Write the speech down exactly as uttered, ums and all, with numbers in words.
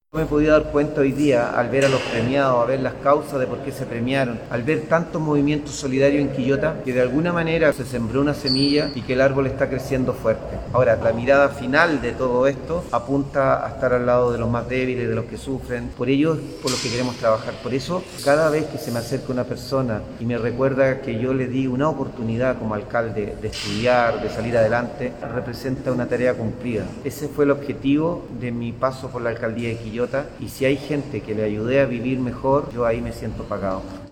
Me he podido dar cuenta hoy día, al ver a los premiados, a ver las causas de por qué se premiaron, al ver tantos movimientos solidarios en Quillota, que de alguna manera se sembró una semilla y que el árbol está creciendo fuerte. Ahora, la mirada final de todo esto apunta a estar al lado de los más débiles, de los que sufren. Por ello es por lo que queremos trabajar. Por eso, cada vez que se me acerca una persona y me recuerda que yo le di una oportunidad como alcalde de estudiar, de salir adelante, representa una tarea cumplida. Ese fue el objetivo de mi paso por la alcaldía de Quillota. Y si hay gente que le ayude a vivir mejor, yo ahí me siento pagado.